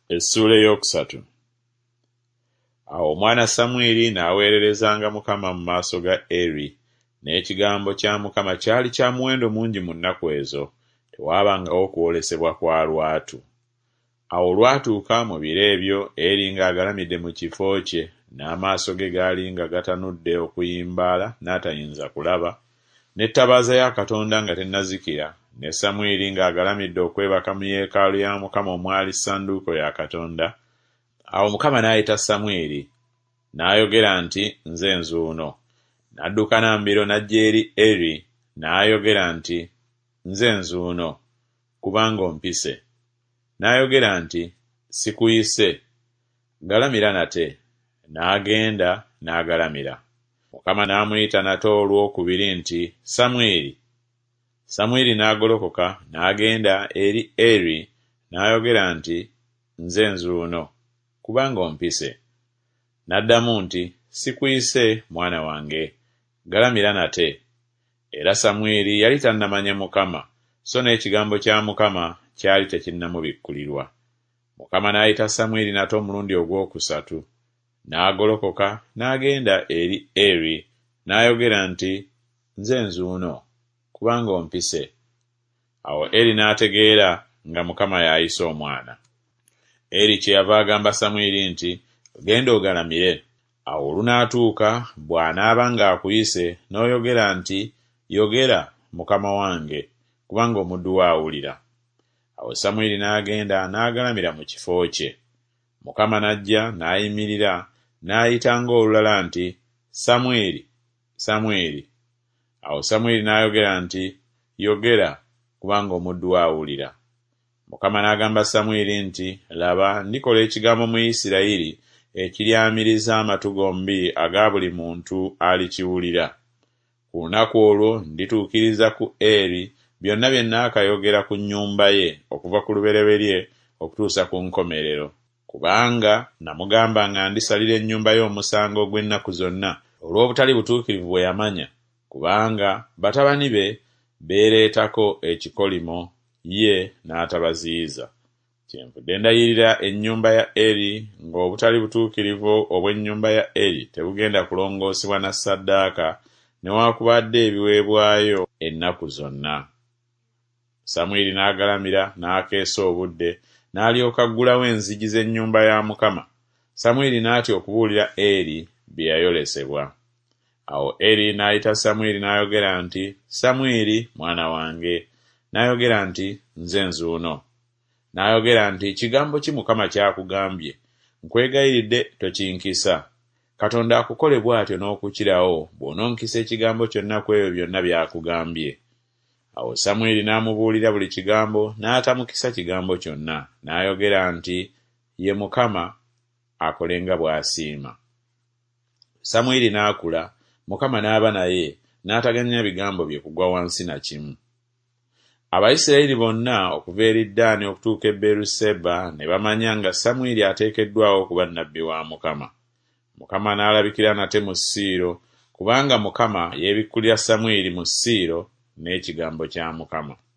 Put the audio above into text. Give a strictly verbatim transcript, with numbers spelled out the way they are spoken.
Essuula eyokusatu. Awo omwana Samwiri n'aweererezanga Mukama mu maaso ga Eri, n'ekigambo kya Mukama kyali kya muwendo mungi mu nnaku ezo, tewaabangawo kwolesebwa kwa lwatu. Awo olwatuuka mu biro ebyo, Eri ng'agalamidde mu kifo kye, n'amaaso ge gaali nga gatanudde okuyimbaala n'atayinza kulaba, n'ettabaaza ya Katonda nga tennazikira, ne Samwiri ng'agalamidde okwebaka mu yeekaalu ya Mukama omwali ssanduuko ya Katonda. Awo Mukama n'ayita Samwiri, n'ayogera nti, "Nze nzuuno." N'adduka na mbiro n'ajja eri Eri, n'ayogera nti, "Nze nzuuno, kubanga ompise." N'ayogera nti, "Sikuyise, galamira nate." N'agenda n'agalamira. Mukama n'amuyita nate olwokubiri nti, "Samwiri." Samwiri n'agolokoka n'agenda eri Eri, n'ayogera nti, "Nze nzuuno, kubanga ompise." N'addamu nti, "Sikuyise mwana wange, galamira nate." Era Samwiri yali tannamanya Mukama, so n'ekigambo kya Mukama kyali tekinnamubikkulirwa. Mukama n'ayita Samwiri nate omulundi ogwokusatu, n'agolokoka n'agenda eri Eri, n'ayogera nti, "Nze nzuuno, kubanga ompise." Awo Eri n'ategeera nga Mukama y'ayise omwana. Eri kyeyava agamba Samwiri nti, "Genda ogalamire." Awo olunaatuuka bw'anaaba ng'akuyise n'oyogera nti, "Yogera, Mukama wange, kubanga omuddu we awulira." Awo Samwiri n'agenda n'agalamira mu kifo kye. Mukama n'ajja n'ayimirira n'ayita ng'olulala nti, "Samwiri, Samwiri." Awo Samwiri n'ayogera nti, "Yogera, kubanga omuddu we awulira." Mukama n'agamba Samwiri nti, "Laba, ndikola ekigambo mu Isirayiri ekiryamiriza amatu gombi aga buli muntu alikiwulira. Ku lunaku olwo ndituukiriza ku Eri byonna bye nnaakayogera ku nnyumba ye okuva ku lubereberye okutuusa ku nkomerero. Kubanga namugamba nga ndisalira ennyumba ye omusango gw'ennaku zonna olw'obutali butuukirivu bwe yamanya, kubanga batabani be beereetako ekikolimo, ye n'atabaziyiza. Kyenvudde ndayirira ennyumba ya Eri ng'obutali butuukirivu obw'ennyumba ya Eri tebugenda kulongoosebwa na ssaddaaka newaakubadde ebiweebwayo ennaku zonna." Samwiri n'agalamira n'akeesa obudde, n'alyoka aggulawo enzigi z'ennyumba ya Mukama. Samwiri n'atya okubuulira Eri bye yayolesebwa. Awo Eri n'ayita Samwiri n'ayogera nti, "Samwiri mwana wange." N'ayogera nti, "Nze nzuuno." N'ayogera nti, "Kigambo ki Mukama kyakugambye? Nkwegayiridde tokinkisa. Katonda akukole bw'atyo n'okukirawo bw'ononkisa ekigambo kyonna ku ebyo byonna by'akugambye." Awo Samwiri n'amubuulira buli kigambo, n'atamukisa kigambo kyonna, n'ayogera nti, "Ye Mukama akole nga bw'asiima." Samwiri n'akula, Mukama n'aba naye, n'ataganya bigambo bye kugwa wansi na kimu. Abayisirayiri bonna okuva eri Ddaani okutuuka e Beeruseba ne bamanya nga Samwiri ateekeddwawo okuba nnabbi wa Mukama. Mukama n'alabikira nate mu Siiro, kubanga Mukama yeebikkulira Samwiri mu Siiro n'ekigambo kya Mukama.